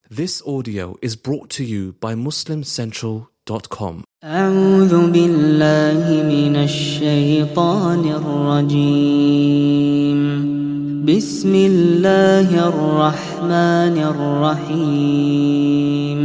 This audio is brought to you by MuslimCentral.com. أعوذ بالله من الشيطان الرجيم. بسم الله الرحمن الرحيم.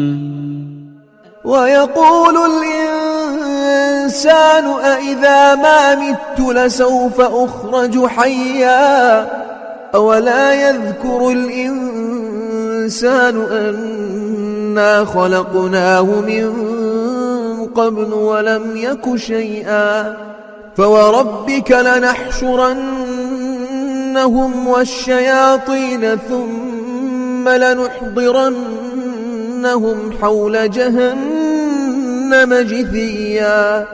ويقول الإنسان أإذا ما مت لسوف أخرج حيا أولا يذكر الإنسان أنا خلقناه من قبل ولم يك شيئا فوربك لنحشرنهم والشياطين ثم لنحضرنهم حول جهنم جثيا.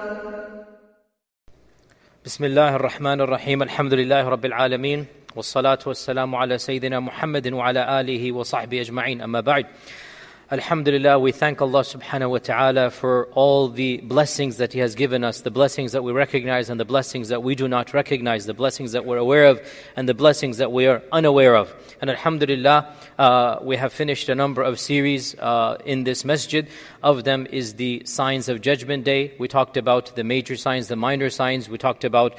بسم الله الرحمن الرحيم. الحمد لله رب العالمين والصلاة والسلام على سيدنا محمد وعلى آله وصحبه أجمعين. أما بعد. Alhamdulillah, we thank Allah subhanahu wa ta'ala for all the blessings that He has given us, the blessings that we recognize and the blessings that we do not recognize, the blessings that we're aware of and the blessings that we are unaware of. And alhamdulillah, we have finished a number of series in this masjid. Of them is the signs of Judgment Day. We talked about the major signs, the minor signs. We talked about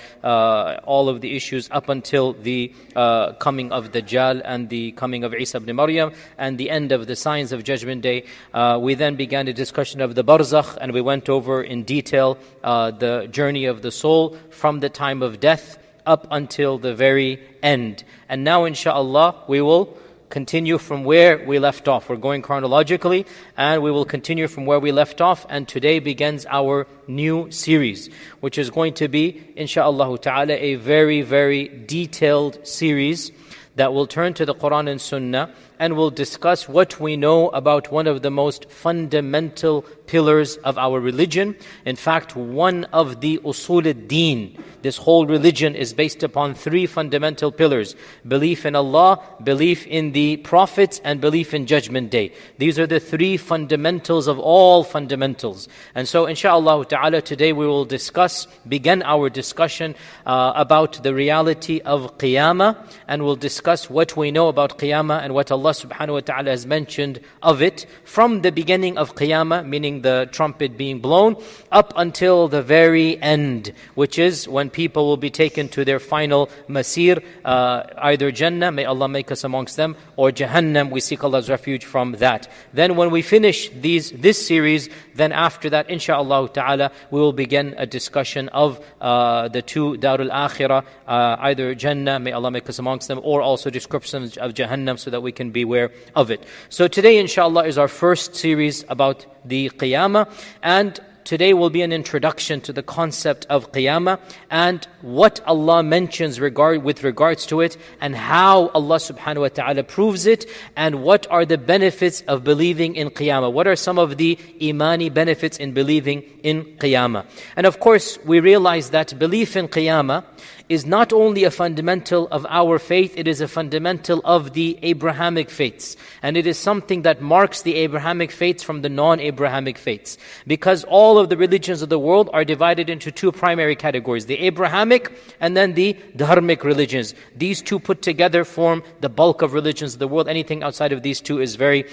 all of the issues up until the coming of Dajjal and the coming of Isa ibn Maryam and the end of the signs of Judgment Day. We then began a discussion of the barzakh, and we went over in detail the journey of the soul from the time of death up until the very end. And now inshallah we will continue from where we left off. We're going chronologically and we will continue from where we left off, and today begins our new series, which is going to be inshallah ta'ala a very, very detailed series that will turn to the Quran and Sunnah and will discuss what we know about one of the most fundamental pillars of our religion. In fact, one of the usul ad-din. This whole religion is based upon three fundamental pillars: belief in Allah, belief in the prophets, and belief in Judgment Day. These are the three fundamentals of all fundamentals. And so inshallah ta'ala today we will begin our discussion about the reality of Qiyamah, and we'll discuss what we know about Qiyamah and what Allah subhanahu wa ta'ala has mentioned of it from the beginning of Qiyamah, meaning the trumpet being blown, up until the very end, which is when people will be taken to their final masir, either Jannah, may Allah make us amongst them, or Jahannam, we seek Allah's refuge from that. Then when we finish this series, then after that, insha'Allah ta'ala, we will begin a discussion of the two Darul Akhirah, either Jannah, may Allah make us amongst them, or also descriptions of Jahannam, so that we can be aware of it. So today, inshallah, is our first series about the Qiyamah, and today will be an introduction to the concept of Qiyamah and what Allah mentions with regards to it, and how Allah subhanahu wa ta'ala proves it, and what are the benefits of believing in Qiyamah. What are some of the imani benefits in believing in Qiyamah? And of course, we realize that belief in Qiyamah is not only a fundamental of our faith, it is a fundamental of the Abrahamic faiths. And it is something that marks the Abrahamic faiths from the non-Abrahamic faiths. Because all of the religions of the world are divided into two primary categories: the Abrahamic and then the Dharmic religions. These two put together form the bulk of religions of the world. Anything outside of these two is very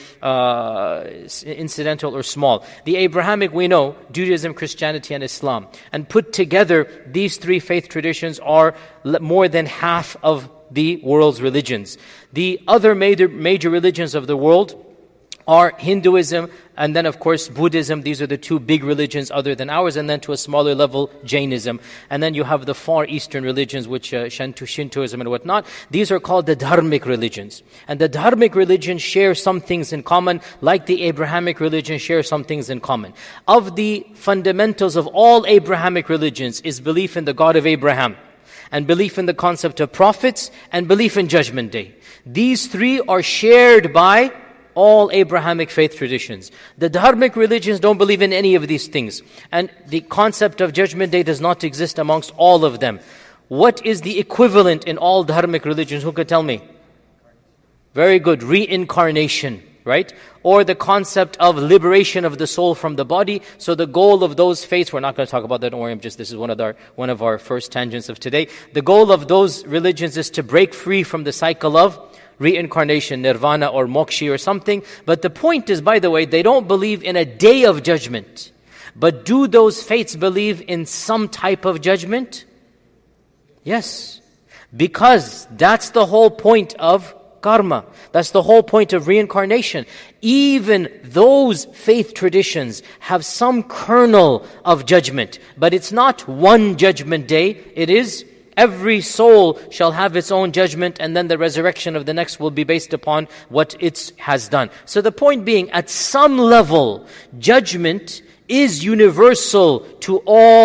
incidental or small. The Abrahamic, we know, Judaism, Christianity, and Islam. And put together, these three faith traditions are more than half of the world's religions. The other major religions of the world are Hinduism and then of course Buddhism. These are the two big religions other than ours, and then to a smaller level Jainism. And then you have the Far Eastern religions, which Shintoism and whatnot. These are called the Dharmic religions. And the Dharmic religions share some things in common, like the Abrahamic religion share some things in common. Of the fundamentals of all Abrahamic religions is belief in the God of Abraham, and belief in the concept of prophets, and belief in Judgment Day. These three are shared by all Abrahamic faith traditions. The Dharmic religions don't believe in any of these things, and the concept of Judgment Day does not exist amongst all of them. What is the equivalent in all Dharmic religions? Who could tell me? Very good. Reincarnation. Right? Or the concept of liberation of the soul from the body. So the goal of those faiths, we're not going to talk about that, don't worry, this is one of our first tangents of today. The goal of those religions is to break free from the cycle of reincarnation, nirvana or moksha or something. But the point is, by the way, they don't believe in a day of judgment. But do those faiths believe in some type of judgment? Yes. Because that's the whole point of karma. That's the whole point of reincarnation. Even those faith traditions have some kernel of judgment. But it's not one judgment day. It is every soul shall have its own judgment, and then the resurrection of the next will be based upon what it has done. So the point being, at some level, judgment is universal to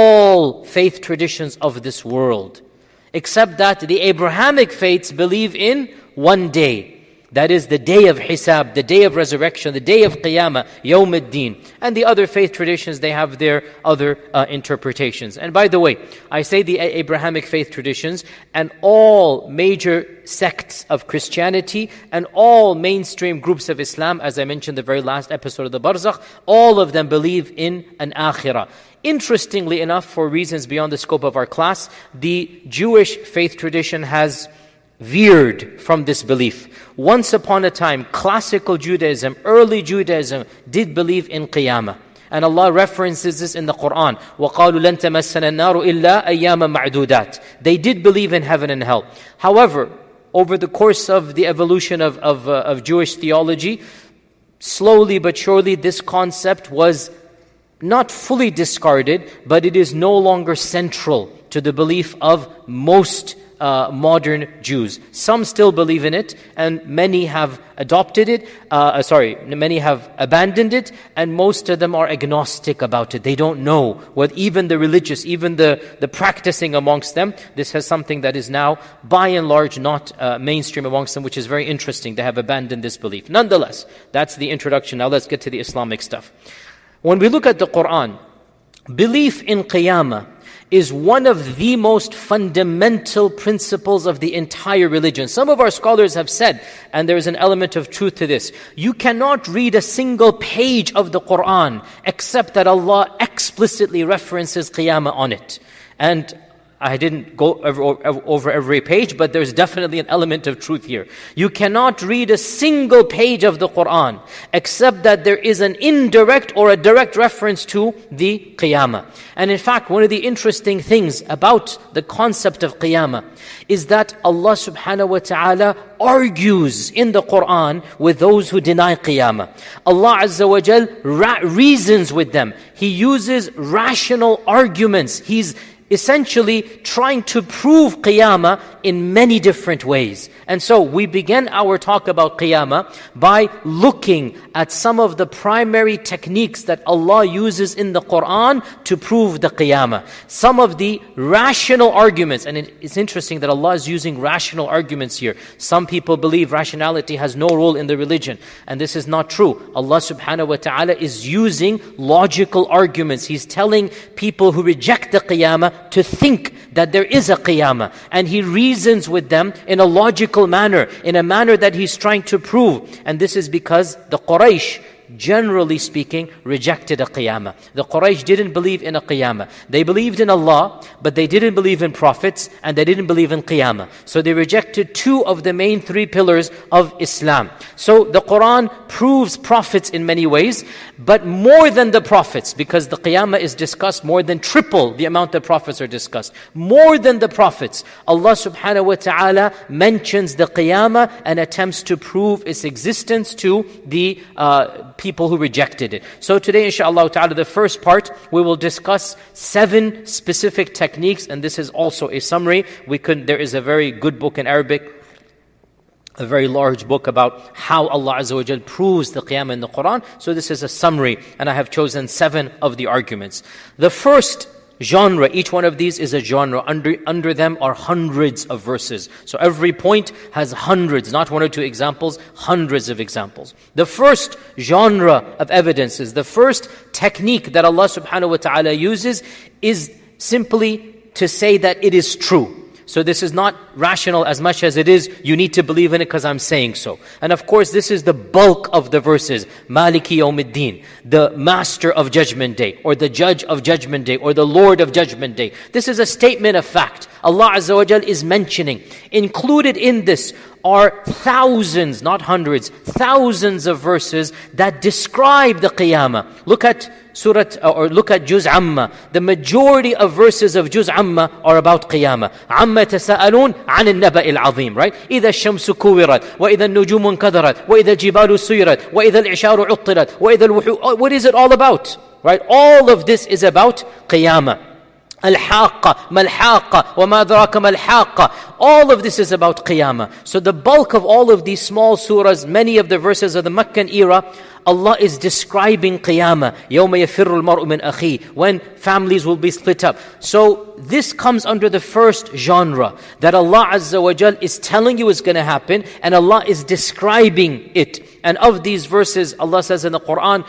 all faith traditions of this world. Except that the Abrahamic faiths believe in one day. That is the day of Hisab, the day of resurrection, the day of Qiyamah, Yawm ad-Din. And the other faith traditions, they have their other interpretations. And by the way, I say the Abrahamic faith traditions and all major sects of Christianity and all mainstream groups of Islam, as I mentioned in the very last episode of the Barzakh, all of them believe in an akhirah. Interestingly enough, for reasons beyond the scope of our class, the Jewish faith tradition has veered from this belief. Once upon a time, classical Judaism, early Judaism, did believe in Qiyamah. And Allah references this in the Quran. وَقَالُوا لَن تَمَسَّنَا النَّارُ إِلَّا أَيَّامًا مَعْدُودَاتٍ. They did believe in heaven and hell. However, over the course of the evolution of Jewish theology, slowly but surely this concept was not fully discarded, but it is no longer central to the belief of most modern Jews. Some still believe in it, and many have adopted it. Many have abandoned it, and most of them are agnostic about it. They don't know what even the religious, even the practicing amongst them. This has something that is now, by and large, not mainstream amongst them, which is very interesting. They have abandoned this belief. Nonetheless, that's the introduction. Now let's get to the Islamic stuff. When we look at the Quran, belief in Qiyamah is one of the most fundamental principles of the entire religion. Some of our scholars have said, and there is an element of truth to this, you cannot read a single page of the Quran except that Allah explicitly references Qiyamah on it. And I didn't go over every page, but there's definitely an element of truth here. You cannot read a single page of the Quran except that there is an indirect or a direct reference to the Qiyamah. And in fact, one of the interesting things about the concept of Qiyamah is that Allah subhanahu wa ta'ala argues in the Quran with those who deny Qiyamah. Allah Azza wa Jal reasons with them. He uses rational arguments. He's essentially trying to prove Qiyamah in many different ways. And so we began our talk about Qiyamah by looking at some of the primary techniques that Allah uses in the Quran to prove the Qiyamah. Some of the rational arguments, and it's interesting that Allah is using rational arguments here. Some people believe rationality has no role in the religion, and this is not true. Allah subhanahu wa ta'ala is using logical arguments. He's telling people who reject the Qiyamah to think that there is a Qiyamah, and He reasons with them in a logical manner, in a manner that He's trying to prove. And this is because the Quraysh, generally speaking, rejected a Qiyamah. The Quraysh didn't believe in a Qiyamah. They believed in Allah, but they didn't believe in prophets, and they didn't believe in Qiyamah. So they rejected two of the main three pillars of Islam. So the Quran proves prophets in many ways, but more than the prophets, because the Qiyamah is discussed more than triple the amount that prophets are discussed. More than the prophets, Allah subhanahu wa ta'ala mentions the Qiyamah and attempts to prove its existence to the people who rejected it. So today, inshallah ta'ala, the first part, we will discuss 7 specific techniques, and this is also a summary. There is a very good book in Arabic, a very large book about how Allah Azza wa Jal proves the Qiyamah in the Quran. So this is a summary, and I have chosen 7 of the arguments. The first genre, each one of these is a genre. Under them are hundreds of verses. So every point has hundreds, not 1 or 2 examples, hundreds of examples. The first genre of evidences, the first technique that Allah subhanahu wa ta'ala uses is simply to say that it is true. So this is not rational as much as it is, you need to believe in it because I'm saying so. And of course, this is the bulk of the verses. Maliki Yawmiddin, the master of Judgment Day, or the judge of Judgment Day, or the Lord of Judgment Day. This is a statement of fact. Allah Azza wa Jal is mentioning. Included in this are thousands, not hundreds, thousands of verses that describe the Qiyamah. Look at look at Juz Amma. The majority of verses of Juz Amma are about Qiyamah. عَمَّ تَسَأَلُونَ عَنِ النَّبَإِ الْعَظِيمِ, right? إِذَا الشَّمْسُ كُوِّرَتْ وَإِذَا النُّجُومُ انْكَدَرَتْ وَإِذَا الْجِبَالُ سُيِّرَتْ وَإِذَا الْعِشَارُ عُطِّلَتْ وَإِذَا الْوُحُوشُ. What is it all about? Right? All of this is about Qiyamah. Al-Haqqa, Mal-Haqqa, wa ma adraka Mal-Haqqa. All of this is about Qiyamah. So the bulk of all of these small surahs, many of the verses of the Meccan era, Allah is describing Qiyamah. يَوْمَ يَفِرُّ الْمَرْءُ مِنْ أَخِيهِ, when families will be split up. So this comes under the first genre, that Allah Azza wa Jal is telling you is going to happen, and Allah is describing it. And of these verses, Allah says in the Quran,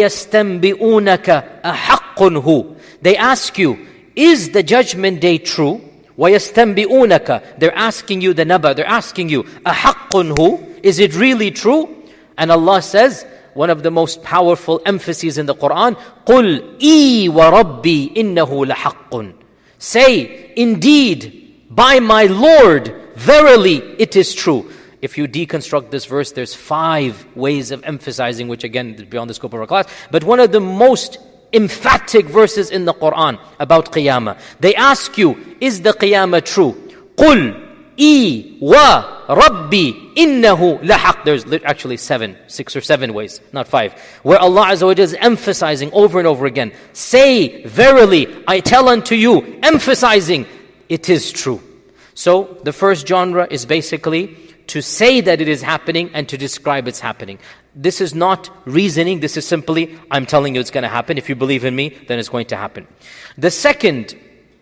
وَيَسْتَنْبِئُونَكَ أَحَقٌّ هُ. They ask you, is the judgment day true? وَيَسْتَنْبِئُونَكَ. They're asking you the naba, they're asking you, أَحَقٌّ هُ. Is it really true? And Allah says, one of the most powerful emphases in the Quran, قُلْ إِي وَرَبِّي إِنَّهُ لَحَقٌّ. Say, indeed, by my Lord, verily it is true. If you deconstruct this verse, there's 5 ways of emphasizing, which again is beyond the scope of our class. But one of the most emphatic verses in the Quran about Qiyamah. They ask you, is the Qiyamah true? قُلْ إِي وَرَبِّي إِنَّهُ لَحَقٌّ. There's actually 6 or 7 ways, not 5, where Allah Azza wa Jalla is emphasizing over and over again. Say, verily, I tell unto you, emphasizing, it is true. So the first genre is basically to say that it is happening and to describe its happening. This is not reasoning, this is simply, I'm telling you it's going to happen. If you believe in me, then it's going to happen. The second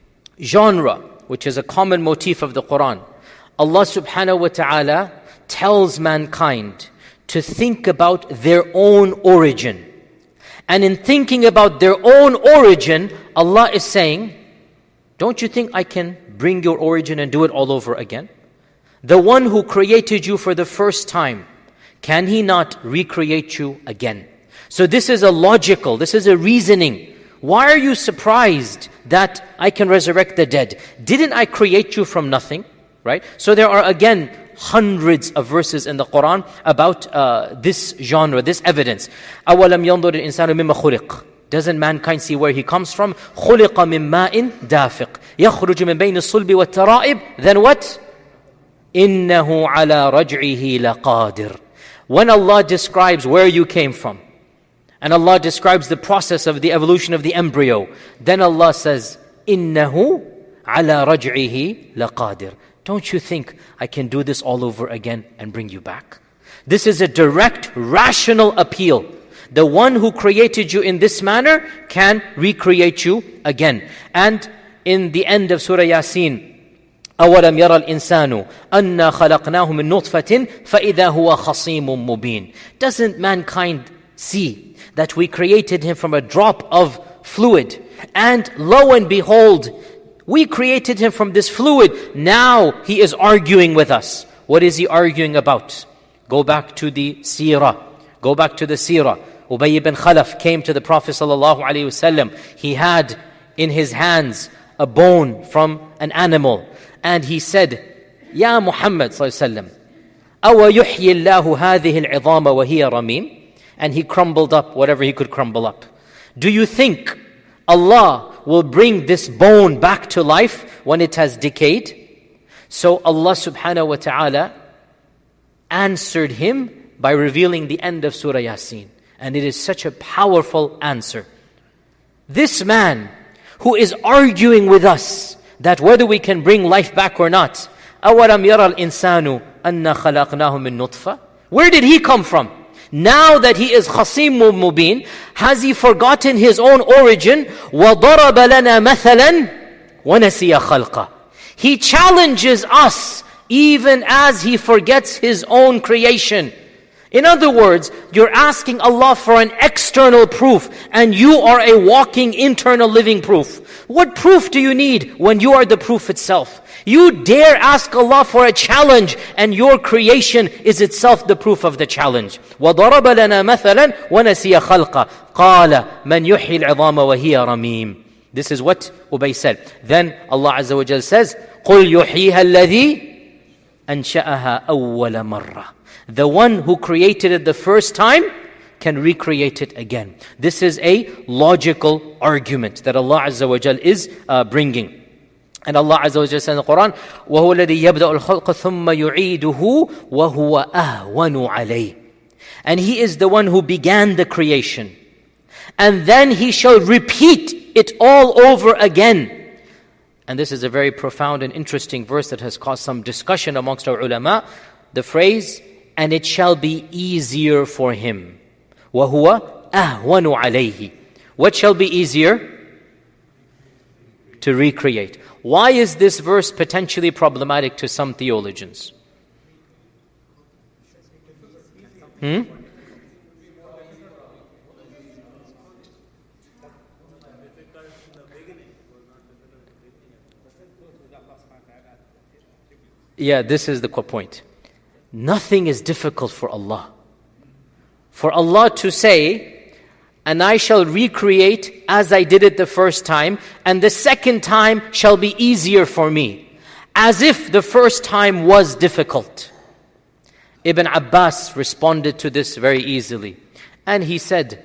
genre, which is a common motif of the Quran, Allah subhanahu wa ta'ala tells mankind to think about their own origin. And in thinking about their own origin, Allah is saying, don't you think I can bring your origin and do it all over again? The one who created you for the first time, can He not recreate you again? So this is this is a reasoning. Why are you surprised that I can resurrect the dead? Didn't I create you from nothing? Right? So there are again hundreds of verses in the Quran about this genre, this evidence. أَوَلَمْ يَنْظُرِ الْإِنسَانُ مِمَّا خُلِقَ. Doesn't mankind see where he comes from? خُلِقَ مِن مَّاءٍ دَافِقٍ يَخْرُجُ مِن بَيْنِ الصُّلْبِ وَالتَّرَائِبِ. Then what? إِنَّهُ عَلَى رَجْعِهِ لَقَادِرٌ. When Allah describes where you came from, and Allah describes the process of the evolution of the embryo, then Allah says, إِنَّهُ عَلَى رَجْعِهِ لَقَادِرٌ. Don't you think I can do this all over again and bring you back? This is a direct, rational appeal. The one who created you in this manner can recreate you again. And in the end of Surah Yasin, أَوَلَمْ يَرَى الْإِنسَانُ أَنَّا خَلَقْنَاهُ مِن نُطْفَةٍ فَإِذَا هُوَ خَصِيمٌ مُبِينٌ. Doesn't mankind see that we created him from a drop of fluid? And lo and behold, we created him from this fluid. Now he is arguing with us. What is he arguing about? Go back to the seerah. Go back to the seerah. Ubay ibn Khalaf came to the Prophet ﷺ. He had in his hands a bone from an animal. And he said, Ya Muhammad ﷺ, أَوَ يُحْيِي اللَّهُ هَذِهِ الْعِظَامَ وَهِيَ رَمِيمٌ. And he crumbled up whatever he could crumble up. Do you think Allah will bring this bone back to life when it has decayed? So Allah subhanahu wa ta'ala answered him by revealing the end of Surah Yasin. And it is such a powerful answer. This man who is arguing with us that whether we can bring life back or not, أَوَلَمْ يَرَى الْإِنسَانُ أَنَّا خَلَقْنَاهُ مِن نُطْفَةٍ. Where did he come from? Now that he is Khasimun Mubin, has he forgotten his own origin? وَضَرَبَ لَنَا مَثَلًا وَنَسِيَ خَلْقًا. He challenges us even as he forgets his own creation. In other words, you're asking Allah for an external proof, and you are a walking internal living proof. What proof do you need when you are the proof itself? You dare ask Allah for a challenge, and your creation is itself the proof of the challenge. وَضَرَبَ لَنَا مَثَلًا وَنَسِيَ خَلْقًا قَالَ مَنْ يُحْيِي الْعِظَامَ وَهِيَ رَمِيمٌ. This is what Ubay said. Then Allah Azza wa Jalla says, قُلْ يُحْيِيهَا الَّذِي أنشأها أول مرة. The one who created it the first time can recreate it again. This is a logical argument that Allah Azza wa Jal is bringing. And Allah Azza wa Jal says in the Quran, وَهُوَ الَّذِي يَبْدَأُ الْخَلْقَ ثُمَّ يُعِيدُهُ وَهُوَ أَهْوَنُ عَلَيْهِ. And He is the one who began the creation. And then He shall repeat it all over again. And this is a very profound and interesting verse that has caused some discussion amongst our ulama. The phrase, and it shall be easier for Him. وَهُوَ أَهْوَنُ عَلَيْهِ. What shall be easier? To recreate. Why is this verse potentially problematic to some theologians? Yeah, this is the point. Nothing is difficult for Allah. For Allah to say, and I shall recreate as I did it the first time, and the second time shall be easier for me. As if the first time was difficult. Ibn Abbas responded to this very easily. And he said,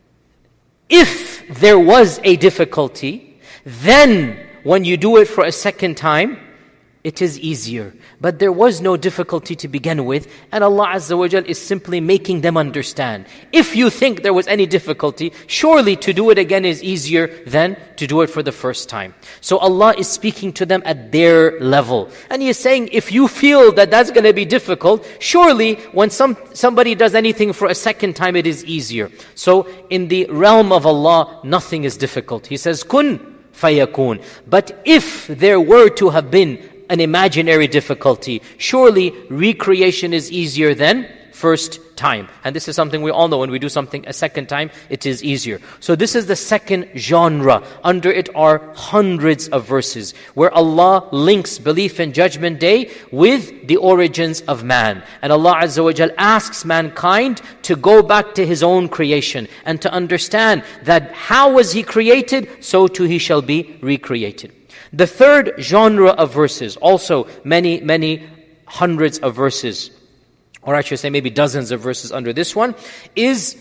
if there was a difficulty, then when you do it for a second time, it is easier. But there was no difficulty to begin with, and Allah Azza wa Jal is simply making them understand. If you think there was any difficulty, surely to do it again is easier than to do it for the first time. So Allah is speaking to them at their level. And He is saying, if you feel that that's going to be difficult, surely when somebody does anything for a second time, it is easier. So in the realm of Allah, nothing is difficult. He says, kun fayakun. But if there were to have been an imaginary difficulty, surely recreation is easier than first time. And this is something we all know. When we do something a second time, it is easier. So this is the second genre. Under it are hundreds of verses where Allah links belief in Judgment Day with the origins of man. And Allah Azza wa Jal asks mankind to go back to His own creation and to understand that how was He created, so too He shall be recreated. The third genre of verses, also many hundreds of verses, or I should say maybe dozens of verses under this one, is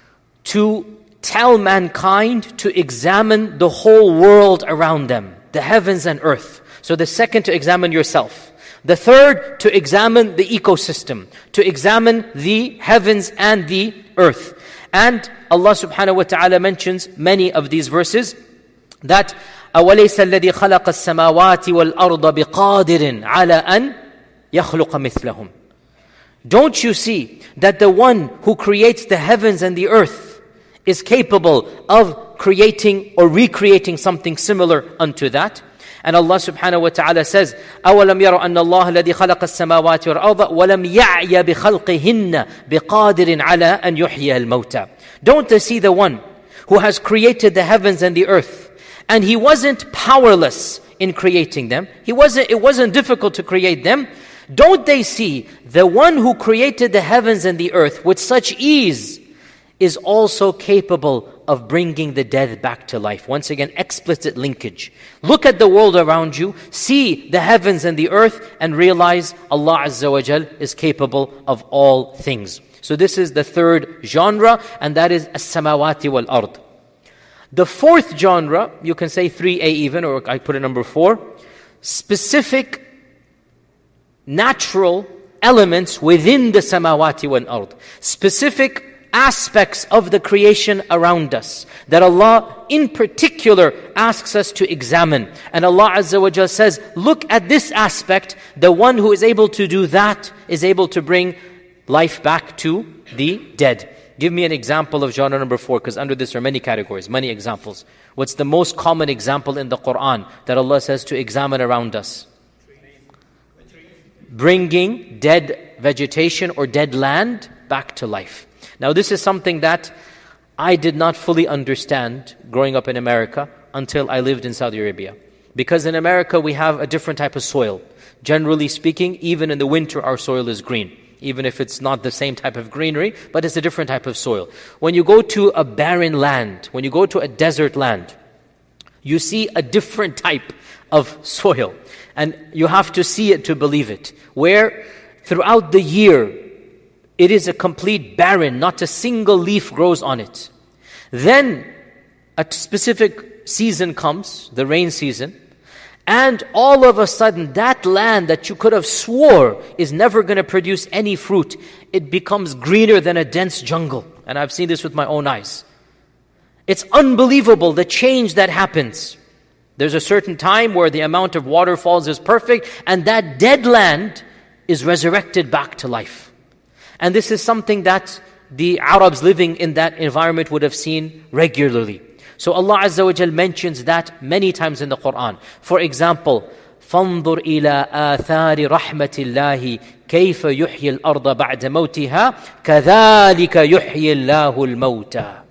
to tell mankind to examine the whole world around them, the heavens and earth. So the second, to examine yourself. The third, to examine the ecosystem, to examine the heavens and the earth. And Allah subhanahu wa ta'ala mentions many of these verses that أَوَلَيْسَ الَّذِي خَلَقَ السَّمَاوَاتِ وَالْأَرْضَ بِقَادِرٍ عَلَىٰ أَنْ يَخْلُقَ مِثْلَهُمْ. Don't you see that the one who creates the heavens and the earth is capable of creating or recreating something similar unto that? And Allah subhanahu wa ta'ala says, أَوَلَمْ يَرَوْا أَنَّ اللَّهَ الَّذِي خَلَقَ السَّمَاوَاتِ وَالْأَرْضَ وَلَمْ يَعْيَ بِخَلْقِهِنَّ بِقَادِرٍ عَلَىٰ أَنْ يُحْيِيَ الْمَوْتَى. Don't they see the one who has created the heavens and the earth, and He wasn't powerless in creating them? It wasn't difficult to create them. Don't they see the one who created the heavens and the earth with such ease is also capable of bringing the dead back to life? Once again, explicit linkage. Look at the world around you, see the heavens and the earth, and realize Allah Azza wa Jal is capable of all things. So this is the third genre, and that is as-samawati wal-ard. The fourth genre, you can say 3A even, or I put it number 4, specific natural elements within the samawati wal ard, specific aspects of the creation around us that Allah in particular asks us to examine. And Allah Azza wa Jal says, look at this aspect, the one who is able to do that is able to bring life back to the dead. Give me an example of genre number 4, because under this are many categories, many examples. What's the most common example in the Quran that Allah says to examine around us? Bringing dead vegetation or dead land back to life. Now this is something that I did not fully understand growing up in America until I lived in Saudi Arabia. Because in America we have a different type of soil. Generally speaking, even in the winter our soil is green. Even if it's not the same type of greenery, but it's a different type of soil. When you go to a barren land, when you go to a desert land, you see a different type of soil. And you have to see it to believe it. Where throughout the year, it is a complete barren, not a single leaf grows on it. Then a specific season comes, the rain season, and all of a sudden that land that you could have swore is never going to produce any fruit, it becomes greener than a dense jungle. And I've seen this with my own eyes. It's unbelievable the change that happens. There's a certain time where the amount of waterfalls is perfect, and that dead land is resurrected back to life. And this is something that the Arabs living in that environment would have seen regularly. So Allah Azza wa Jal mentions that many times in the Quran. For example, فَانظُرْ إِلَىٰ آثَارِ رَحْمَةِ اللَّهِ كَيْفَ يُحْيِي الْأَرْضَ بَعْدَ مَوْتِهَا كَذَلِكَ يُحْيِي اللَّهُ الْمَوْتَى.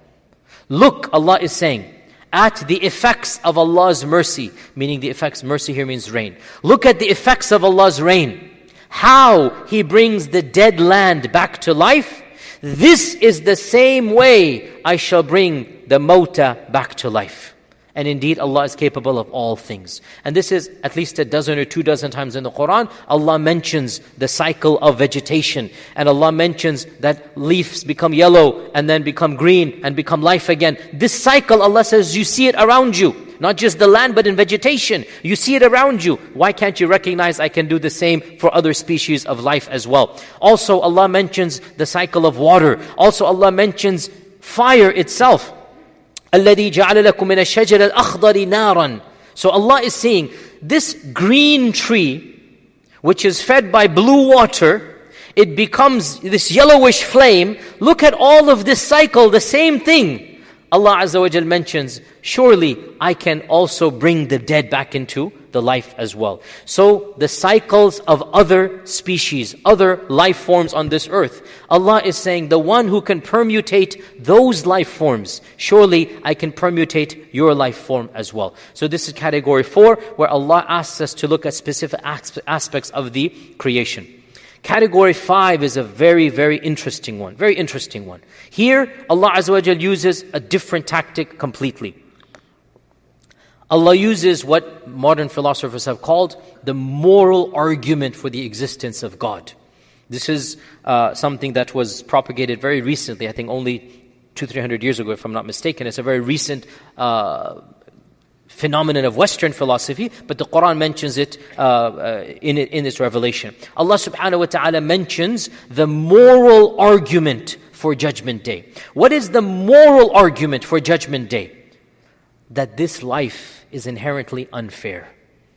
Look, Allah is saying, at the effects of Allah's mercy, meaning the effects, mercy here means rain. Look at the effects of Allah's rain. How He brings the dead land back to life. This is the same way I shall bring the mauta back to life. And indeed, Allah is capable of all things. And this is at least a dozen or 24 times in the Quran. Allah mentions the cycle of vegetation. And Allah mentions that leaves become yellow and then become green and become life again. This cycle, Allah says, you see it around you. Not just the land, but in vegetation. You see it around you. Why can't you recognize I can do the same for other species of life as well? Also, Allah mentions the cycle of water. Also, Allah mentions fire itself. الَّذِي جَعَلَ لَكُم مِّنَ الشَّجَرِ الْأَخْضَرِ نَارًا. So Allah is saying, this green tree, which is fed by blue water, it becomes this yellowish flame. Look at all of this cycle, the same thing. Allah Azza wa Jal mentions, surely I can also bring the dead back into the life as well. So the cycles of other species, other life forms on this earth, Allah is saying, the one who can permutate those life forms, surely I can permutate your life form as well. So this is category 4, where Allah asks us to look at specific aspects of the creation. Category 5 is a very, very interesting one. Very interesting one. Here, Allah Azza wa Jal uses a different tactic completely. Allah uses what modern philosophers have called the moral argument for the existence of God. This is something that was propagated very recently, I think only 200-300 years ago, if I'm not mistaken. It's a very recent phenomenon of Western philosophy, but the Quran mentions it in its revelation. Allah subhanahu wa ta'ala mentions the moral argument for Judgment Day. What is the moral argument for Judgment Day? That this life is inherently unfair.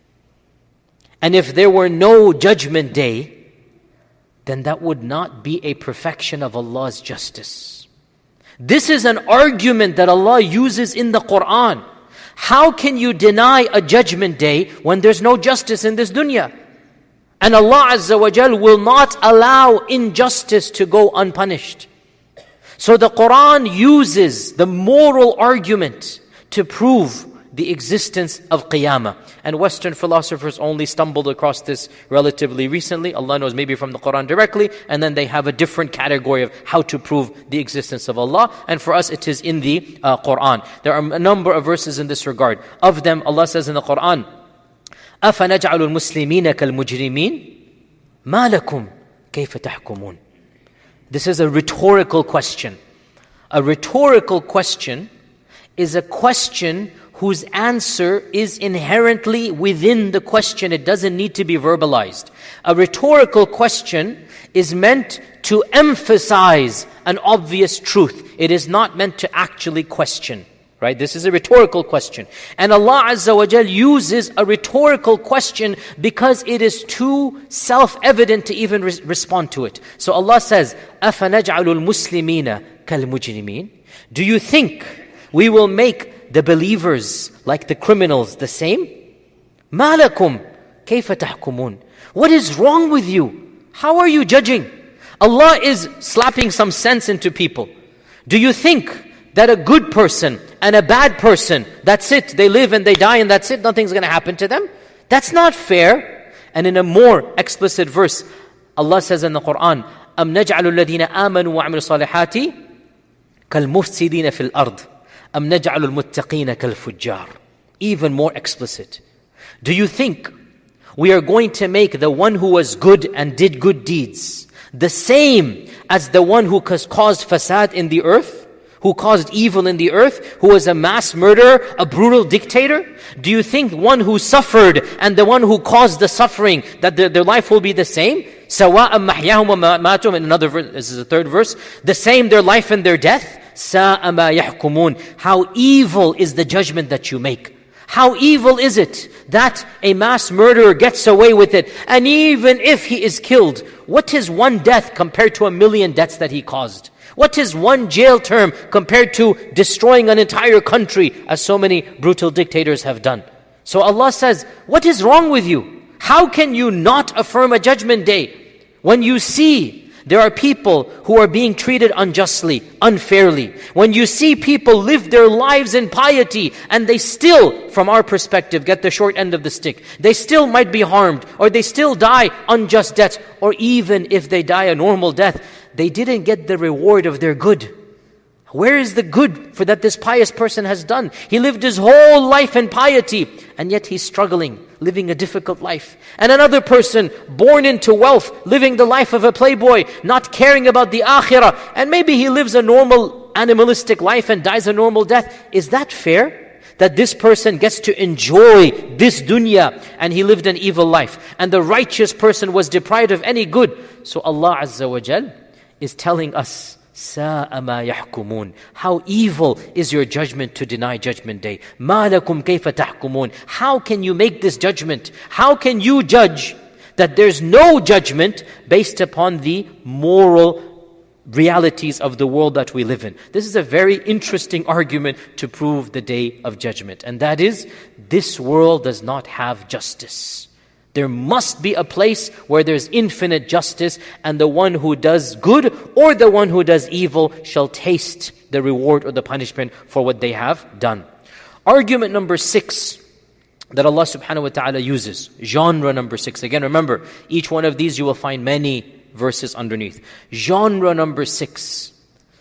And if there were no Judgment Day, then that would not be a perfection of Allah's justice. This is an argument that Allah uses in the Quran. How can you deny a Judgment Day when there's no justice in this dunya? And Allah Azza wa Jal will not allow injustice to go unpunished. So the Quran uses the moral argument to prove the existence of Qiyamah. And Western philosophers only stumbled across this relatively recently. Allah knows, maybe from the Quran directly. And then they have a different category of how to prove the existence of Allah. And for us, it is in the Quran. There are a number of verses in this regard. Of them, Allah says in the Quran, أَفَنَجْعَلُ الْمُسْلِمِينَ كَالْمُجْرِمِينَ مَا لَكُمْ كَيْفَ تَحْكُمُونَ. This is a rhetorical question. A rhetorical question is a question whose answer is inherently within the question. It doesn't need to be verbalized. A rhetorical question is meant to emphasize an obvious truth. It is not meant to actually question. Right? This is a rhetorical question. And Allah Azza wa Jal uses a rhetorical question because it is too self-evident to even respond to it. So Allah says, أَفَنَجْعَلُ الْمُسْلِمِينَ كَالْمُجْرِمِينَ. Do you think we will make the believers like the criminals the same? مَا لَكُمْ كَيْفَ تَحْكُمُونَ. What is wrong with you? How are you judging? Allah is slapping some sense into people. Do you think that a good person and a bad person, that's it, they live and they die and that's it, nothing's going to happen to them? That's not fair. And in a more explicit verse, Allah says in the Quran, أَمْ نَجْعَلُ الَّذِينَ آمَنُوا وَعَمِلُوا الصَّالِحَاتِ كَالْمُفْسِدِينَ فِي الْأَرْضِ أَمْ نَجْعَلُ الْمُتَّقِينَ كَالْفُجَّارِ. Even more explicit. Do you think we are going to make the one who was good and did good deeds the same as the one who caused fasad in the earth, who caused evil in the earth, who was a mass murderer, a brutal dictator? Do you think one who suffered and the one who caused the suffering, that their life will be the same? سَوَاءً مَحْيَاهُمْ وَمَمَاتُهُمْ, in another verse, this is the third verse, the same their life and their death? سَاءَ مَا يَحْكُمُونَ. How evil is the judgment that you make. How evil is it that a mass murderer gets away with it? And even if he is killed, what is one death compared to 1,000,000 deaths that he caused? What is one jail term compared to destroying an entire country, as so many brutal dictators have done? So Allah says, what is wrong with you? How can you not affirm a judgment day when you see there are people who are being treated unjustly, unfairly? When you see people live their lives in piety and they still, from our perspective, get the short end of the stick. They still might be harmed, or they still die unjust deaths, or even if they die a normal death, they didn't get the reward of their good. Where is the good for that this pious person has done? He lived his whole life in piety, and yet he's struggling, living a difficult life. And another person, born into wealth, living the life of a playboy, not caring about the akhirah, and maybe he lives a normal animalistic life and dies a normal death. Is that fair? That this person gets to enjoy this dunya and he lived an evil life, and the righteous person was deprived of any good. So Allah Azza wa Jal is telling us, سَاءَ مَا يَحْكُمُونَ. How evil is your judgment to deny judgment day. مَا لَكُمْ كَيْفَ تَحْكُمُونَ. How can you make this judgment? How can you judge that there's no judgment based upon the moral realities of the world that we live in? This is a very interesting argument to prove the day of judgment. And that is, this world does not have justice. There must be a place where there's infinite justice, and the one who does good or the one who does evil shall taste the reward or the punishment for what they have done. Argument number 6 that Allah subhanahu wa ta'ala uses, genre number 6. Again, remember, each one of these you will find many verses underneath. Genre number 6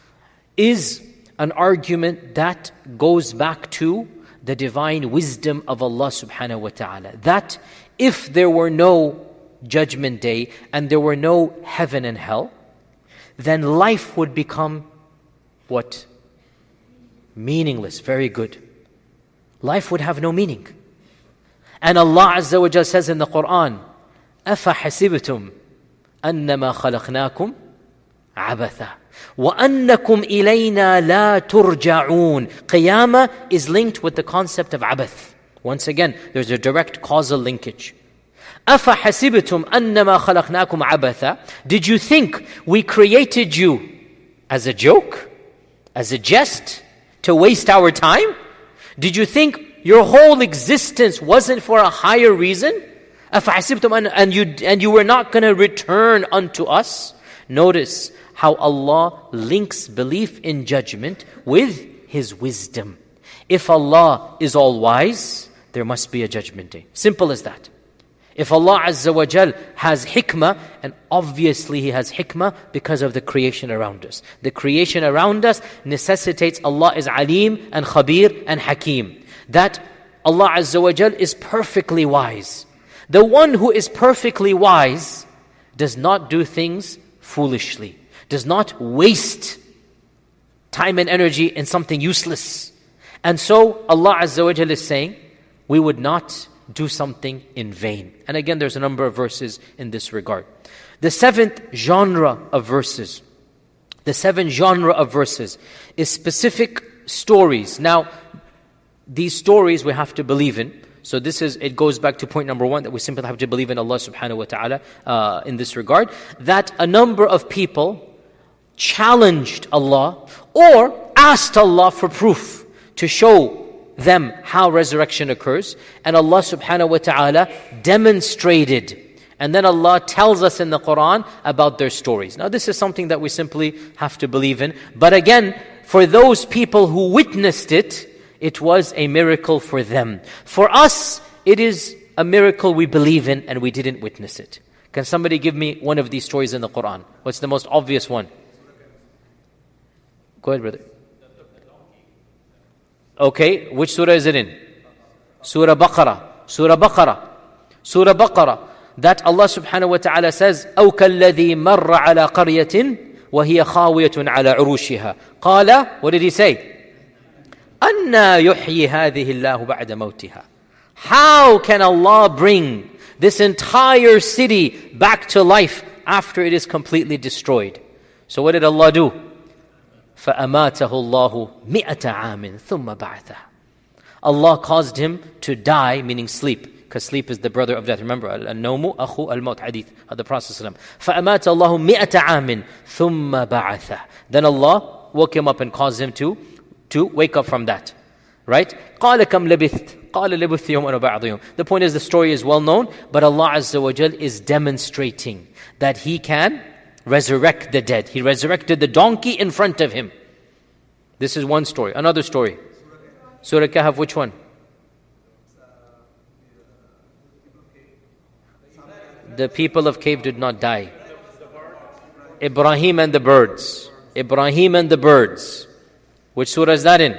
is an argument that goes back to the divine wisdom of Allah subhanahu wa ta'ala. That if there were no judgment day and there were no heaven and hell, then life would become what? Meaningless. Very good. Life would have no meaning. And Allah Azza wa Jalla says in the Quran, أَفَحَسِبْتُمْ أَنَّمَا خَلَقْنَاكُمْ عَبَثًا وَأَنَّكُمْ إِلَيْنَا لَا تُرْجَعُونَ. Qiyamah is linked with the concept of abath. Once again, there's a direct causal linkage. أَفَحَسِبْتُمْ أَنَّمَا خَلَقْنَاكُمْ عَبَثًا. Did you think we created you as a joke? As a jest? To waste our time? Did you think your whole existence wasn't for a higher reason? أَفَحَسِبْتُمْ and you were not going to return unto us? Notice how Allah links belief in judgment with His wisdom. If Allah is all-wise, there must be a judgment day. Simple as that. If Allah Azza wa Jal has hikmah, and obviously He has hikmah because of the creation around us. The creation around us necessitates Allah is Alim and Khabir and Hakim. That Allah Azza wa Jal is perfectly wise. The one who is perfectly wise does not do things foolishly, does not waste time and energy in something useless. And so Allah Azza wa Jalla is saying, we would not do something in vain. And again, there's a number of verses in this regard. The 7th genre of verses, the 7th genre of verses is specific stories. Now, these stories we have to believe in. So it goes back to point number 1, that we simply have to believe in Allah subhanahu wa ta'ala in this regard. That a number of people challenged Allah or asked Allah for proof to show them how resurrection occurs. And Allah subhanahu wa ta'ala demonstrated. And then Allah tells us in the Quran about their stories. Now this is something that we simply have to believe in. But again, for those people who witnessed it, it was a miracle for them. For us, it is a miracle we believe in and we didn't witness it. Can somebody give me one of these stories in the Quran? What's the most obvious one? Go ahead, brother. Okay, which surah is it in? Surah Baqarah. Surah Baqarah. Surah Baqarah. That Allah subhanahu wa ta'ala says, أَوْ كَالَّذِي مَرَّ عَلَىٰ قَرْيَةٍ وَهِيَ خَاوِيَةٌ عَلَىٰ عُرُوشِهَا قَالَ, what did he say? أَنَّا يُحْيِي هَذِهِ اللَّهُ بَعْدَ مَوْتِهَا. How can Allah bring this entire city back to life after it is completely destroyed? So what did Allah do? فَأَمَاتَهُ اللَّهُ مِئَةَ عَامٍ ثُمَّ بَعْثَهُ. Allah caused him to die, meaning sleep. Because sleep is the brother of death. Remember, al-nawmu akhu al-maut, hadith of the Prophet ﷺ. فَأَمَاتَ اللَّهُ مِئَةَ عَامٍ ثُمَّ بَعَثَهُ. Then Allah woke him up and caused him to wake up from that. Right? قَالَ كَمْ لَبِثْتَ قَالَ لَبِثْتَ يَوْمًا وَبَعْضَ يَوْمٍ. The point is, the story is well known, but Allah Azza wa Jal is demonstrating that He can resurrect the dead. He resurrected the donkey in front of Him. This is one story. Another story. Surah Kahf, which one? The people of cave did not die. Ibrahim and the birds. Ibrahim and the birds. Which surah is that in?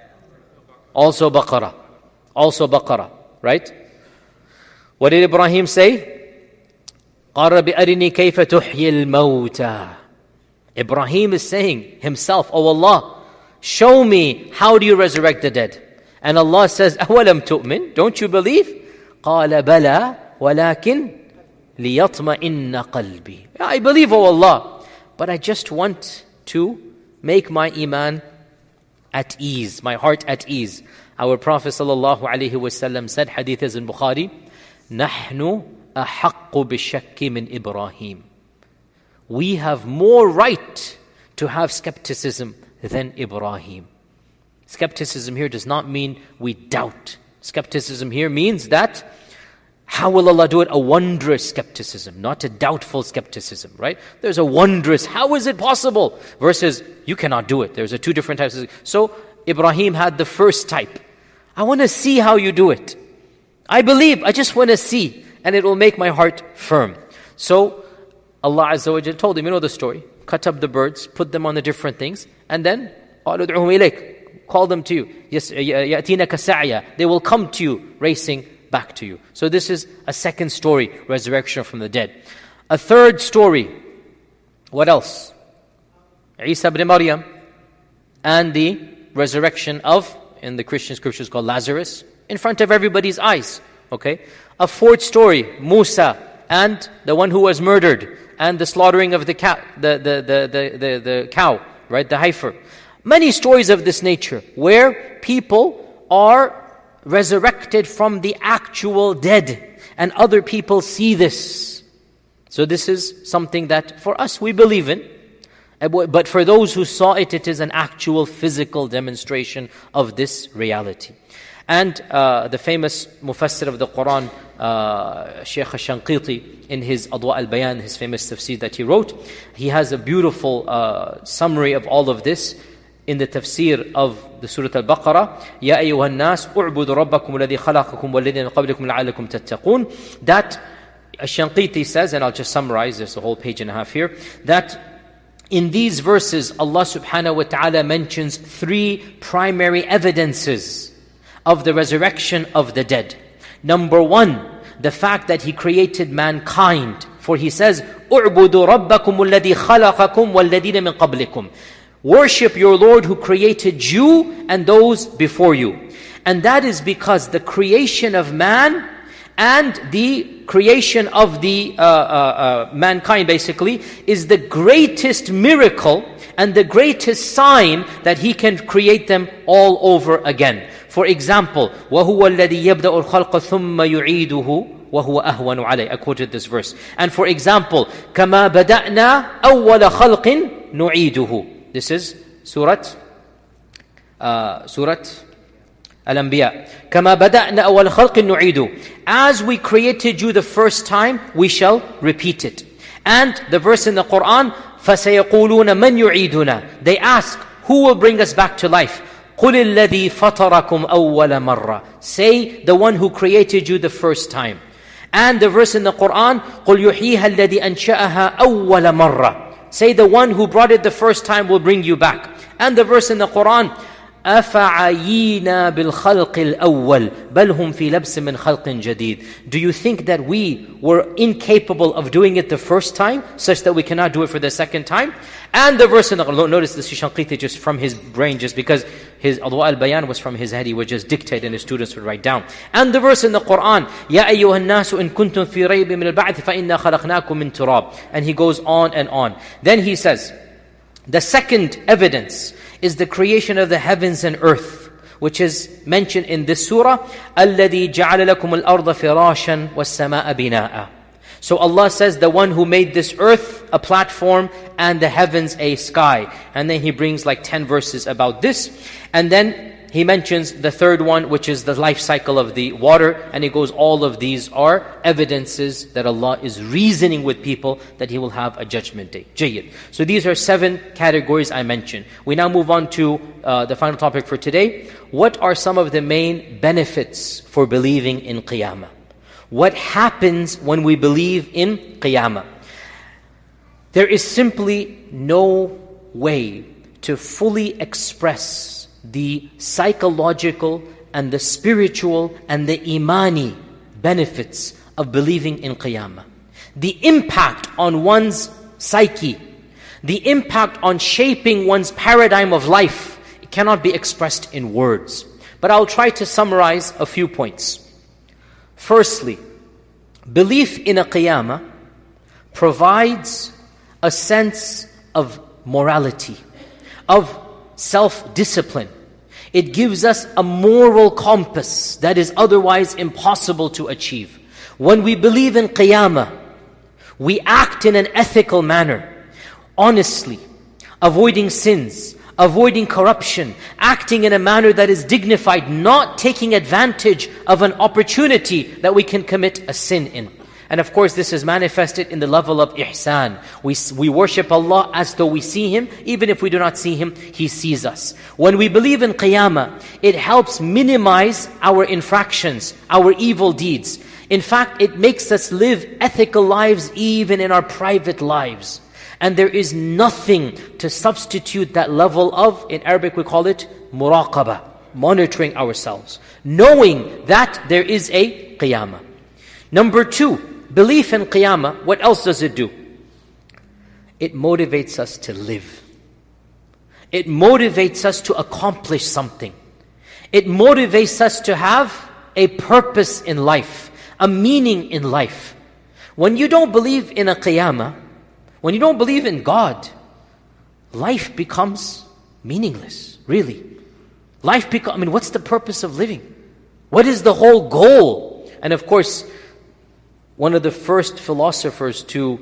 Also Baqarah. Also Baqarah. Right? What did Ibrahim say? قَالَ بِأَرِنِي كَيْفَ تُحْيِي الْمَوْتَى. Ibrahim is saying himself, Oh Allah, show me how do you resurrect the dead. And Allah says, أَوَلَمْ تُؤْمِن. Don't you believe? قَالَ بَلَى وَلَكِنْ لِيَطْمَئِنَّ قَلْبِي. I believe, oh Allah, but I just want to make my iman at ease, my heart at ease. Our Prophet ﷺ said, hadith is in Bukhari, نَحْنُ أَحَقُّ بِالشَّكِّ مِنْ إِبْرَاهِيمِ. We have more right to have skepticism than Ibrahim. Skepticism here does not mean we doubt. Skepticism here means that how will Allah do it? A wondrous skepticism, not a doubtful skepticism, right? There's a wondrous, how is it possible? Versus, you cannot do it. There's two different types. So, Ibrahim had the first type. I want to see how you do it. I believe, I just want to see. And it will make my heart firm. So, Allah Azza wa Jal told him, you know the story. Cut up the birds, put them on the different things. And then, call them to you. Yes, يَأْتِينَكَ سَعْيًا. They will come to you, racing back to you. So this is a second story, resurrection from the dead. A third story, what else? Isa ibn Maryam and the resurrection of, in the Christian scriptures called Lazarus, in front of everybody's eyes. Okay? A fourth story, Musa and the one who was murdered and the slaughtering of the cow, the cow, right? The heifer. Many stories of this nature where people are resurrected from the actual dead, and other people see this. So this is something that for us we believe in, but for those who saw it, it is an actual physical demonstration of this reality. And the famous Mufassir of the Quran, Shaykh al-Shanqiti, in his Adwa al-Bayan, his famous tafsir that he wrote, he has a beautiful summary of all of this in the tafsir of the Surah Al-Baqarah. Ya ayyuhan nas, u'budu rabbakum alladhi khalaqakum walladhina qablikum la'allakum tattaqun. That Ash-Shanqiti says, and I'll just summarize, there's a whole page and a half here, that in these verses, Allah subhanahu wa ta'ala mentions three primary evidences of the resurrection of the dead. Number one, the fact that He created mankind. For He says, u'budu rabbakum alladhi khalaqakum walladhina min qablikum. Worship your Lord who created you and those before you. And that is because the creation of man and the creation of the mankind basically is the greatest miracle and the greatest sign that He can create them all over again. For example, وَهُوَ الَّذِي يَبْدَأُ الْخَلْقَ ثُمَّ يُعِيدُهُ وَهُوَ أَهْوَنُ عَلَيْهِ. I quoted this verse. And for example, كَمَا بَدَأْنَا أَوَّلَ خَلْقٍ نُعِيدُهُ. This is Surah Al-Anbiya. كَمَا بَدَأْنَا أَوَّلَ خَلْقٍ نُعِيدُ. As we created you the first time, we shall repeat it. And the verse in the Quran, فَسَيَقُولُونَ مَنْ يُعِيدُنَا. They ask, who will bring us back to life? قُلِ الَّذِي فَطَرَكُمْ أَوَّلَ مَرَّةٍ. Say, the one who created you the first time. And the verse in the Quran, قُلْ يُحْيِيهَا الَّذِي أَنْشَأَهَا أَوَّلَ مَرَّةٍ. Say, the one who brought it the first time will bring you back. And the verse in the Quran, أَفَعَيِينَا بِالْخَلْقِ الْأَوَّلِ بَلْ هُمْ فِي لَبْسٍ مِّنْ خَلْقٍ جَدِيدٍ. Do you think that we were incapable of doing it the first time, such that we cannot do it for the second time? And the verse in the Quran, notice this Shanqiti just from his brain, just because his Adwa al-Bayan was from his head, he would just dictate and his students would write down. And the verse in the Quran, يَا أَيُّهَا النَّاسُ إِن كُنتُم فِي رَيْبٍ مِّنَ الْبَعْثِ فَإِنَّا خَلَقْنَاكُم مِّن تُرَابٍ. And he goes on and on. Then he says, the second evidence is the creation of the heavens and earth, which is mentioned in this surah, الَّذِي جَعَلَ لَكُمُ الْأَرْضَ فِرَاشًا وَالسَّمَاءَ بِنَاءً. So Allah says, the one who made this earth a platform and the heavens a sky. And then He brings like 10 verses about this. And then He mentions the third one, which is the life cycle of the water. And He goes, all of these are evidences that Allah is reasoning with people that He will have a judgment day. Jayyid. So these are 7 categories I mentioned. We now move on to the final topic for today. What are some of the main benefits for believing in Qiyamah? What happens when we believe in Qiyamah? There is simply no way to fully express the psychological and the spiritual and the imani benefits of believing in Qiyamah. The impact on one's psyche, the impact on shaping one's paradigm of life, it cannot be expressed in words. But I'll try to summarize a few points. Firstly, belief in a Qiyamah provides a sense of morality, of self-discipline. It gives us a moral compass that is otherwise impossible to achieve. When we believe in Qiyamah, we act in an ethical manner, honestly, avoiding sins, avoiding corruption, acting in a manner that is dignified, not taking advantage of an opportunity that we can commit a sin in. And of course, this is manifested in the level of ihsan. We worship Allah as though we see Him. Even if we do not see Him, He sees us. When we believe in Qiyamah, it helps minimize our infractions, our evil deeds. In fact, it makes us live ethical lives even in our private lives. And there is nothing to substitute that level of, in Arabic we call it muraqabah, monitoring ourselves, knowing that there is a Qiyamah. Number 2, belief in Qiyamah, what else does it do? It motivates us to live. It motivates us to accomplish something. It motivates us to have a purpose in life, a meaning in life. When you don't believe in a Qiyamah, when you don't believe in God, life becomes meaningless, really. What's the purpose of living? What is the whole goal? And of course, one of the first philosophers to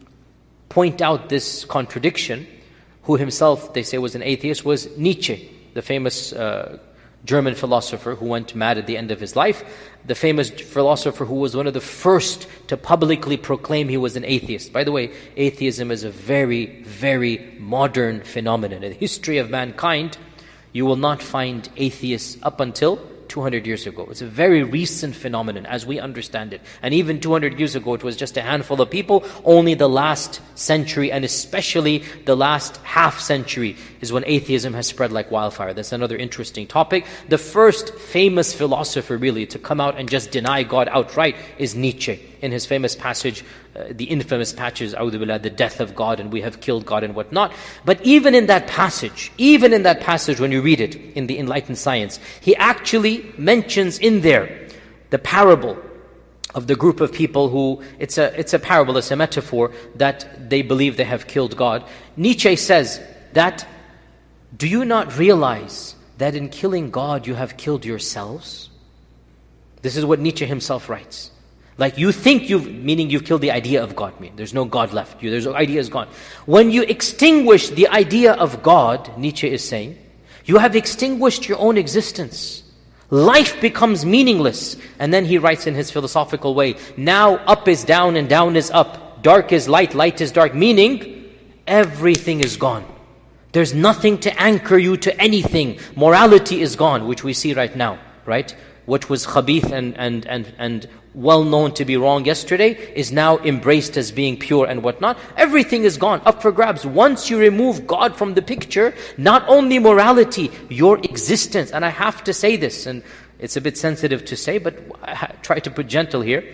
point out this contradiction, who himself, they say, was an atheist, was Nietzsche, the famous German philosopher who went mad at the end of his life. The famous philosopher who was one of the first to publicly proclaim he was an atheist. By the way, atheism is a very, very modern phenomenon. In the history of mankind, you will not find atheists up until 200 years ago. It's a very recent phenomenon as we understand it. And even 200 years ago, it was just a handful of people. Only the last century, and especially the last half century, is when atheism has spread like wildfire. That's another interesting topic. The first famous philosopher really to come out and just deny God outright is Nietzsche. In his famous passage, the infamous passage, A'udhu Billah, the death of God and we have killed God and whatnot. But even in that passage, when you read it in the Enlightened Science, he actually mentions in there the parable of the group of people who, it's a parable, it's a metaphor, that they believe they have killed God. Nietzsche says that, do you not realize that in killing God you have killed yourselves? This is what Nietzsche himself writes. Like you think meaning you've killed the idea of God. There's no God left. There's no idea is gone. When you extinguish the idea of God, Nietzsche is saying, you have extinguished your own existence. Life becomes meaningless. And then he writes in his philosophical way, now up is down and down is up. Dark is light, light is dark. Meaning, everything is gone. There's nothing to anchor you to anything. Morality is gone, which we see right now, right? What was khabith and well known to be wrong yesterday is now embraced as being pure and whatnot. Everything is gone, up for grabs. Once you remove God from the picture, not only morality, your existence, and I have to say this, and it's a bit sensitive to say, but I try to put gentle here.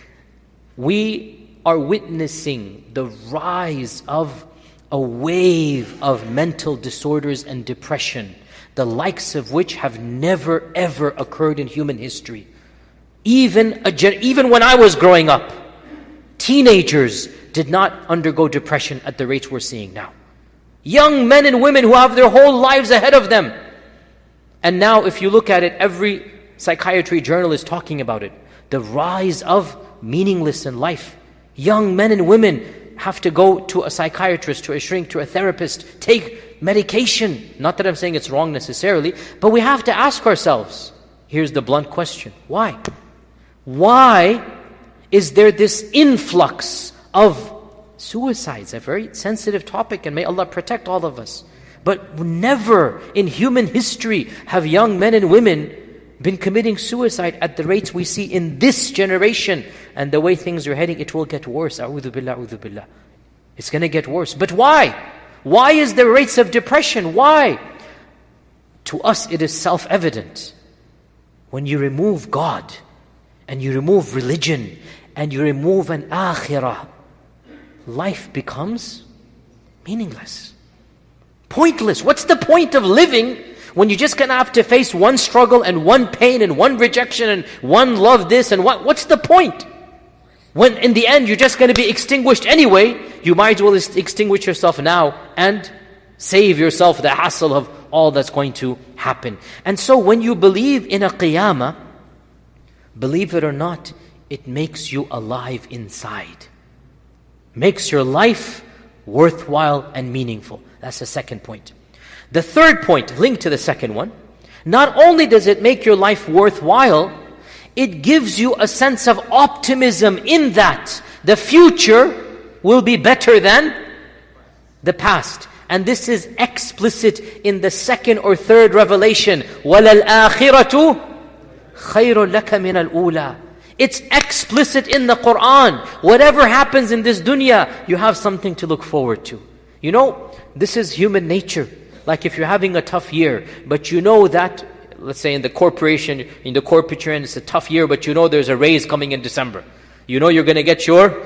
We are witnessing the rise of a wave of mental disorders and depression, the likes of which have never ever occurred in human history. Even when I was growing up, teenagers did not undergo depression at the rates we're seeing now. Young men and women who have their whole lives ahead of them. And now if you look at it, every psychiatry journal is talking about it. The rise of meaningless in life. Young men and women have to go to a psychiatrist, to a shrink, to a therapist, take medication. Not that I'm saying it's wrong necessarily, but we have to ask ourselves, here's the blunt question, why? Why is there this influx of suicides? A very sensitive topic, and may Allah protect all of us. But never in human history have young men and women been committing suicide at the rates we see in this generation. And the way things are heading, it will get worse. A'udhu billah, a'udhu billah. It's going to get worse. But why? Why is there rates of depression? Why? To us it is self-evident. When you remove God, and you remove religion, and you remove an akhirah, life becomes meaningless, pointless. What's the point of living when you're just going to have to face one struggle and one pain and one rejection and one love this and what's the point? When in the end you're just going to be extinguished anyway, you might as well extinguish yourself now and save yourself the hassle of all that's going to happen. And so when you believe in a qiyamah, believe it or not, it makes you alive inside. Makes your life worthwhile and meaningful. That's the second point. The third point, linked to the second one, not only does it make your life worthwhile, it gives you a sense of optimism in that the future will be better than the past. And this is explicit in the second or third revelation. وَلَلْآخِرَةُ خَيْرٌ لَكَ مِنَ الْأُولَى. It's explicit in the Qur'an. Whatever happens in this dunya, you have something to look forward to. You know, this is human nature. Like if you're having a tough year, but you know that, let's say in the corporation, in the corporate you're in, it's a tough year, but you know there's a raise coming in December. You know you're going to get your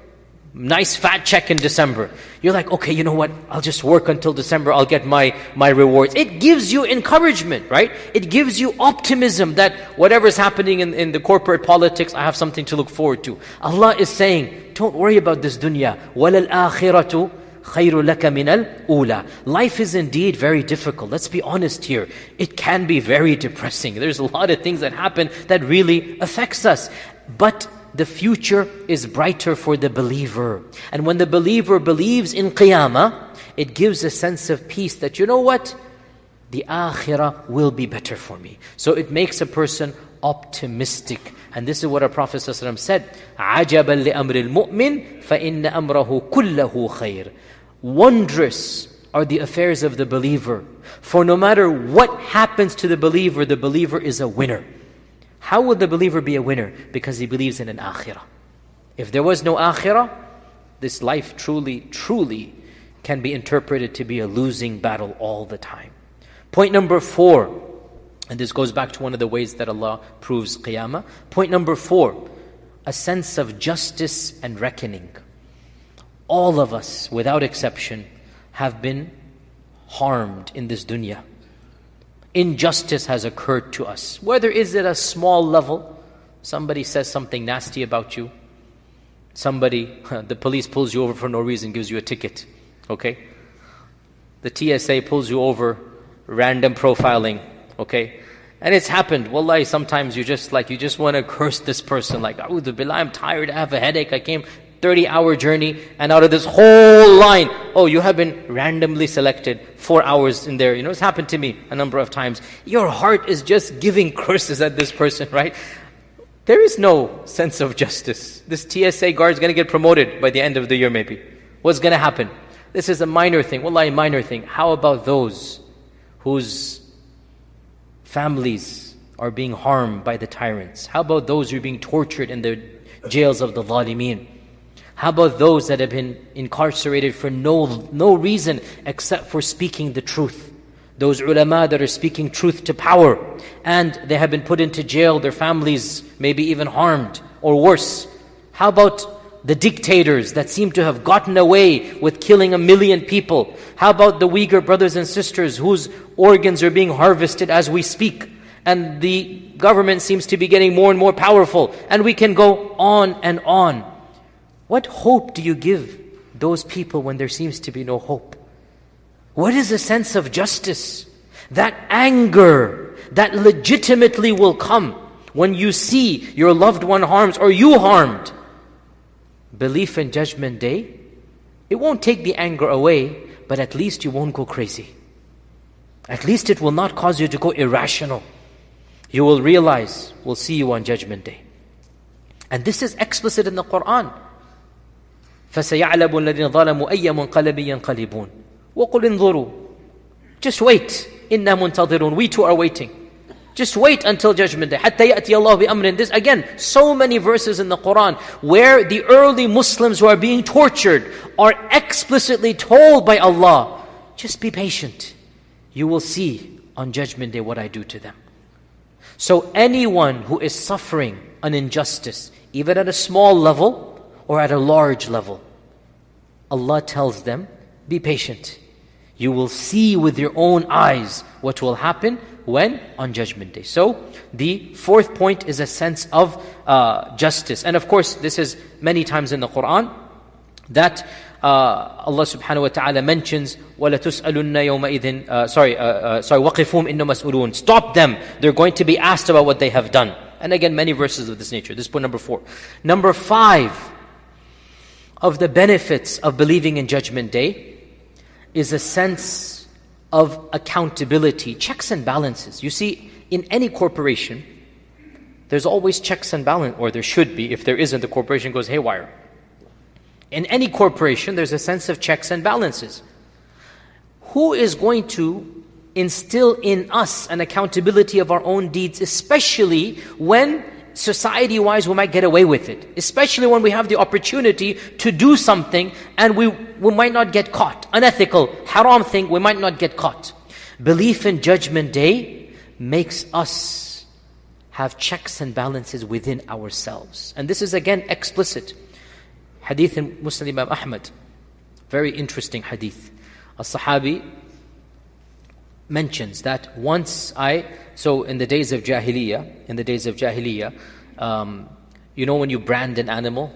nice fat check in December. You're like, okay, you know what? I'll just work until December. I'll get my rewards. It gives you encouragement, right? It gives you optimism that whatever's happening in the corporate politics, I have something to look forward to. Allah is saying, don't worry about this dunya. وَلَلْآخِرَةُ خَيْرٌ لَكَ مِنَ الْأُولَى. Life is indeed very difficult. Let's be honest here. It can be very depressing. There's a lot of things that happen that really affects us. But the future is brighter for the believer. And when the believer believes in qiyamah, it gives a sense of peace that, you know what? The akhirah will be better for me. So it makes a person optimistic. And this is what our Prophet ﷺ said, عَجَبًا لِأَمْرِ الْمُؤْمِنِ فَإِنَّ أَمْرَهُ كُلَّهُ خَيْرٌ. Wondrous are the affairs of the believer. For no matter what happens to the believer is a winner. How will the believer be a winner? Because he believes in an akhirah. If there was no akhirah, this life truly can be interpreted to be a losing battle all the time. Point number 4, and this goes back to one of the ways that Allah proves qiyamah. Point number 4, a sense of justice and reckoning. All of us, without exception, have been harmed in this dunya. Injustice has occurred to us. Whether is it a small level, somebody says something nasty about you, the police pulls you over for no reason, gives you a ticket, okay? The TSA pulls you over, random profiling, okay? And it's happened. Wallahi, sometimes you just want to curse this person, like, A'udhu Billah, I'm tired, I have a headache, I came 30-hour journey, and out of this whole line, oh, you have been randomly selected 4 hours in there. You know, it's happened to me a number of times. Your heart is just giving curses at this person, right? There is no sense of justice. This TSA guard is going to get promoted by the end of the year maybe. What's going to happen? This is a minor thing. Wallahi, minor thing. How about those whose families are being harmed by the tyrants? How about those who are being tortured in the jails of the zalimeen? How about those that have been incarcerated for no reason except for speaking the truth? Those ulama that are speaking truth to power, and they have been put into jail, their families maybe even harmed, or worse. How about the dictators that seem to have gotten away with killing 1 million people? How about the Uyghur brothers and sisters whose organs are being harvested as we speak? And the government seems to be getting more and more powerful. And we can go on and on. What hope do you give those people when there seems to be no hope? What is the sense of justice? That anger that legitimately will come when you see your loved one harmed or you harmed. Belief in Judgment Day, it won't take the anger away, but at least you won't go crazy. At least it will not cause you to go irrational. You will realize, we'll see you on Judgment Day. And this is explicit in the Quran. فَسَيَعْلَبُ الَّذِينَ ظَلَمُوا أَيَّ مُنْقَلَبٍ يَنْقَلِبُونَ وَقُلْ انظُرُوا. Just wait. إِنَّا مُنْتَظِرُونَ. We too are waiting. Just wait until Judgment Day. حَتَّى يَأْتِيَ اللَّهُ بِأَمْرٍ. This again, so many verses in the Quran where the early Muslims who are being tortured are explicitly told by Allah, just be patient. You will see on Judgment Day what I do to them. So anyone who is suffering an injustice, even at a small level or at a large level, Allah tells them, be patient. You will see with your own eyes what will happen when? On Judgment Day. So, the fourth point is a sense of justice. And of course, this is many times in the Quran that Allah subhanahu wa ta'ala mentions, وَلَتُسْأَلُنَّ يَوْمَئِذٍ وَقِفُهُمْ إِنَّ مَسْئُولُونَ. Stop them. They're going to be asked about what they have done. And again, many verses of this nature. This is point number 4. Number 5 of the benefits of believing in Judgment Day is a sense of accountability, checks and balances. You see, in any corporation, there's always checks and balance, or there should be. If there isn't, the corporation goes haywire. In any corporation, there's a sense of checks and balances. Who is going to instill in us an accountability of our own deeds, especially when society-wise we might get away with it, especially when we have the opportunity to do something and we might not get caught, unethical, haram thing, we might not get caught. Belief in Judgment Day makes us have checks and balances within ourselves. And this is again explicit. Hadith in Musnad Imam Ahmad, very interesting hadith. A Sahabi mentions that so in the days of Jahiliyyah, when you brand an animal,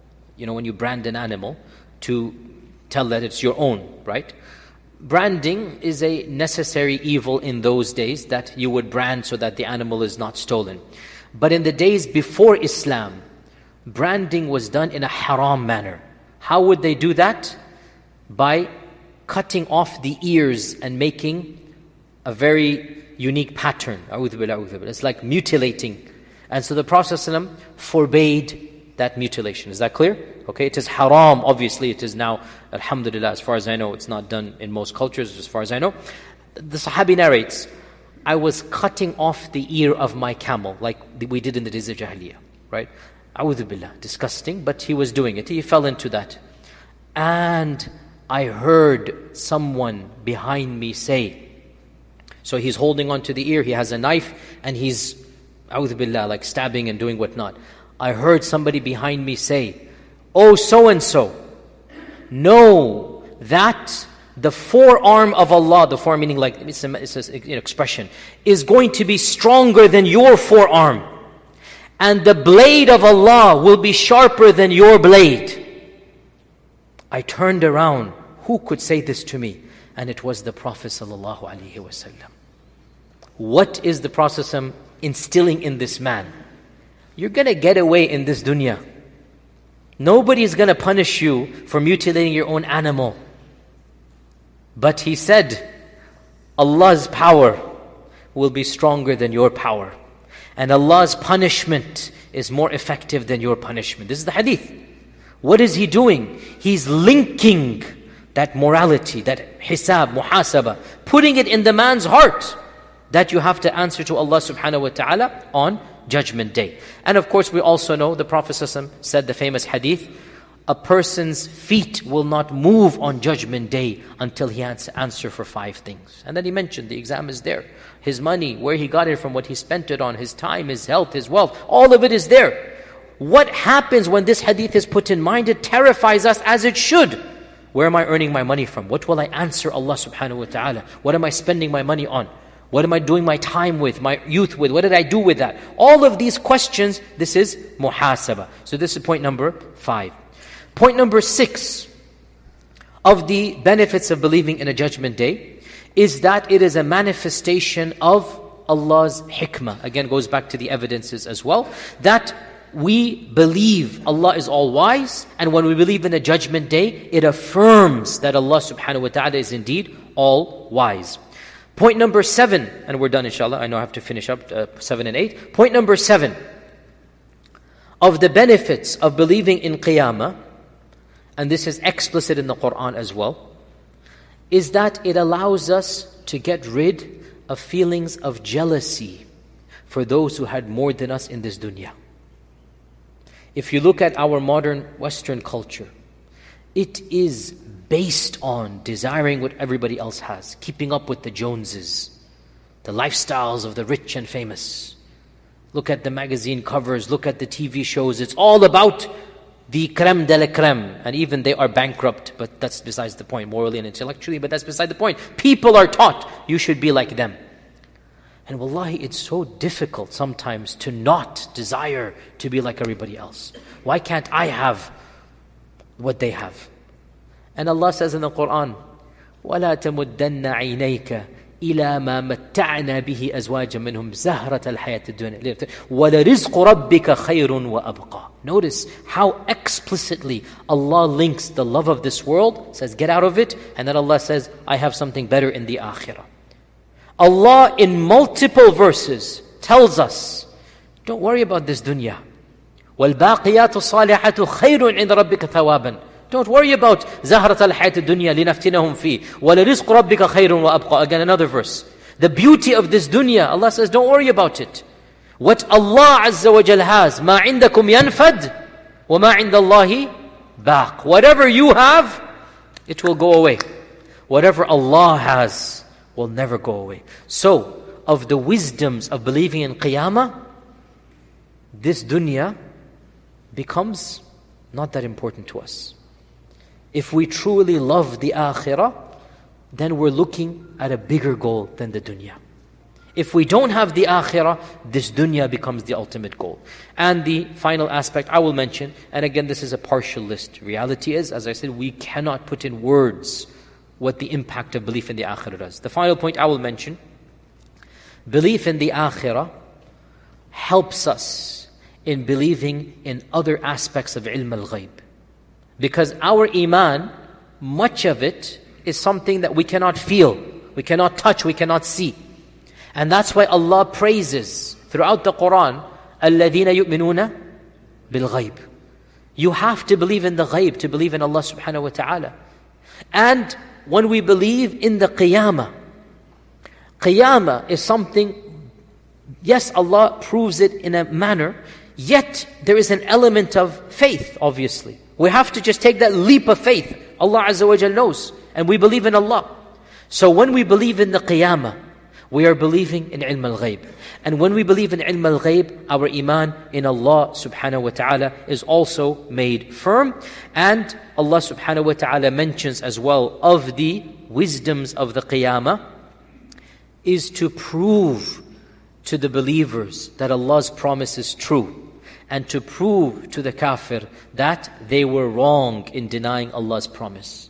to tell that it's your own, right? Branding is a necessary evil in those days, that you would brand so that the animal is not stolen. But in the days before Islam, branding was done in a haram manner. How would they do that? By cutting off the ears and making a very unique pattern. It's like mutilating. And so the Prophet ﷺ forbade that mutilation. Is that clear? Okay, it is haram. Obviously, it is now, alhamdulillah, as far as I know, it's not done in most cultures, as far as I know. The Sahabi narrates, I was cutting off the ear of my camel, like we did in the days of Jahiliyyah, right? A'udhu billah, disgusting, but he was doing it. He fell into that. And I heard someone behind me say, so he's holding on to the ear, he has a knife, and he's, a'udhu billah, like stabbing and doing whatnot. I heard somebody behind me say, oh, so-and-so, know that the forearm of Allah, the forearm meaning like, it's an expression, is going to be stronger than your forearm. And the blade of Allah will be sharper than your blade. I turned around. Who could say this to me? And it was the Prophet ﷺ. What is the Prophet ﷺ instilling in this man? You're going to get away in this dunya. Nobody is going to punish you for mutilating your own animal. But he said, Allah's power will be stronger than your power. And Allah's punishment is more effective than your punishment. This is the hadith. What is he doing? He's linking that morality, that hisab, muhasaba, putting it in the man's heart. that you have to answer to Allah subhanahu wa ta'ala on Judgment Day. And of course we also know the Prophet ﷺ said the famous hadith, a person's feet will not move on Judgment Day until he has to answer for 5 things. And then he mentioned the exam is there. His money, where he got it from, what he spent it on, his time, his health, his wealth, all of it is there. What happens when this hadith is put in mind? It terrifies us as it should. Where am I earning my money from? What will I answer Allah subhanahu wa ta'ala? What am I spending my money on? What am I doing my time with, my youth with? What did I do with that? All of these questions, this is muhasabah. So this is point number 5. Point number 6 of the benefits of believing in a Judgment Day is that it is a manifestation of Allah's hikmah. Again, goes back to the evidences as well. That we believe Allah is all-wise, and when we believe in a Judgment Day, it affirms that Allah subhanahu wa ta'ala is indeed all-wise. Point number 7, and we're done inshallah, I know I have to finish up 7 and 8. Point number 7 of the benefits of believing in Qiyamah, and this is explicit in the Qur'an as well, is that it allows us to get rid of feelings of jealousy for those who had more than us in this dunya. If you look at our modern Western culture, it is based on desiring what everybody else has, keeping up with the Joneses, the lifestyles of the rich and famous. Look at the magazine covers, look at the TV shows, it's all about the creme de la creme, and even they are bankrupt, but that's besides the point, morally and intellectually, but that's beside the point. People are taught, you should be like them. And wallahi, it's so difficult sometimes to not desire to be like everybody else. Why can't I have what they have? And Allah says in the Qur'an, وَلَا تَمُدَّنَّ عَيْنَيْكَ إِلَى مَا مَتَّعْنَا بِهِ أَزْوَاجًا مِّنْهُمْ زَهْرَةَ الْحَيَاةِ الدُّنْيَا وَلَرِزْقُ رَبِّكَ خَيْرٌ وَأَبْقَى. Notice how explicitly Allah links the love of this world, says get out of it, and then Allah says, I have something better in the akhirah. Allah in multiple verses tells us, don't worry about this dunya. وَالْبَاقِيَاتُ الصَّالِحَةُ خَيْرٌ عِنْدَ رَبِّكَ ثَوَابًا. Don't worry about زَهْرَةَ الْحَيَاةِ الدُّنْيَا لِنَفْتِنَهُمْ فِيهِ وَلَرِزْقُ رَبِّكَ خَيْرٌ وَأَبْقَى. Again, another verse. The beauty of this dunya, Allah says, don't worry about it. What Allah Azza wa Jal has, مَا عِنْدَكُمْ يَنْفَدْ وَمَا عِنْدَ اللَّهِ بَاقٍ. Whatever you have, it will go away. Whatever Allah has will never go away. So, of the wisdoms of believing in Qiyamah, this dunya becomes not that important to us. If we truly love the akhirah, then we're looking at a bigger goal than the dunya. If we don't have the akhirah, this dunya becomes the ultimate goal. And the final aspect I will mention, and again this is a partial list. Reality is, as I said, we cannot put in words what the impact of belief in the akhirah is. The final point I will mention, belief in the akhirah helps us in believing in other aspects of ilm al-ghayb. Because our iman, much of it is something that we cannot feel, we cannot touch, we cannot see. And that's why Allah praises throughout the Qur'an, الَّذِينَ يُؤْمِنُونَ بِالْغَيْبِ. You have to believe in the ghaib to believe in Allah subhanahu wa ta'ala. And when we believe in the Qiyamah, Qiyamah is something, yes, Allah proves it in a manner, yet there is an element of faith, obviously. We have to just take that leap of faith. Allah Azza wa Jal knows, and we believe in Allah. So when we believe in the Qiyamah, we are believing in ilm al-ghayb. And when we believe in ilm al-ghayb, our iman in Allah subhanahu wa ta'ala is also made firm. And Allah subhanahu wa ta'ala mentions as well of the wisdoms of the Qiyamah is to prove to the believers that Allah's promise is true, and to prove to the kafir that they were wrong in denying Allah's promise.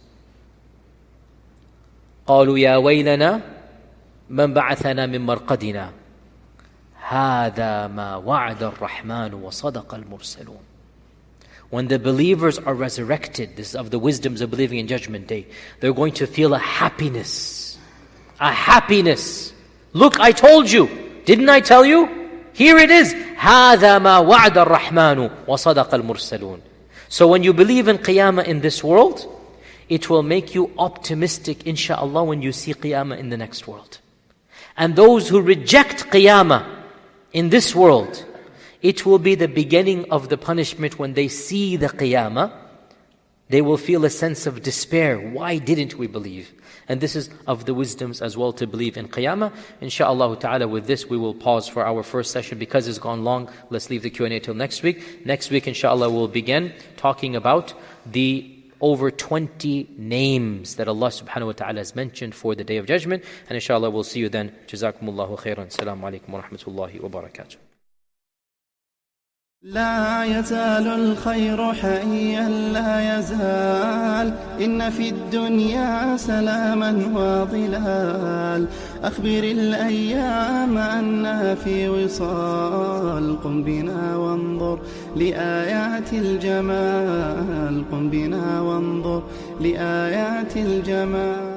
قالوا يا ويلنا من بعثنا من مرقدنا هذا ما وعد الرحمن وصدق المرسلون. When the believers are resurrected, this is of the wisdoms of believing in Judgment Day, they're going to feel a happiness. A happiness. Look, I told you. Didn't I tell you? Here it is. هذا ما وعد الرحمن وصدق المرسلون. So when you believe in Qiyamah in this world, it will make you optimistic, inshaAllah, when you see Qiyamah in the next world. And those who reject Qiyamah in this world, it will be the beginning of the punishment when they see the Qiyamah. They will feel a sense of despair. Why didn't we believe? And this is of the wisdoms as well to believe in Qiyamah. Insha'Allah ta'ala, with this we will pause for our first session because it's gone long. Let's leave the Q&A till next week. Next week, insha'Allah, we'll begin talking about the over 20 names that Allah subhanahu wa ta'ala has mentioned for the Day of Judgment. And insha'Allah, we'll see you then. Jazakumullahu khairan. Assalamu alaikum wa rahmatullahi wa barakatuh. لا يزال الخير حيا لا يزال إن في الدنيا سلاما وظلال أخبر الأيام أنها في وصال قم بنا وانظر لآيات الجمال قم بنا وانظر لآيات الجمال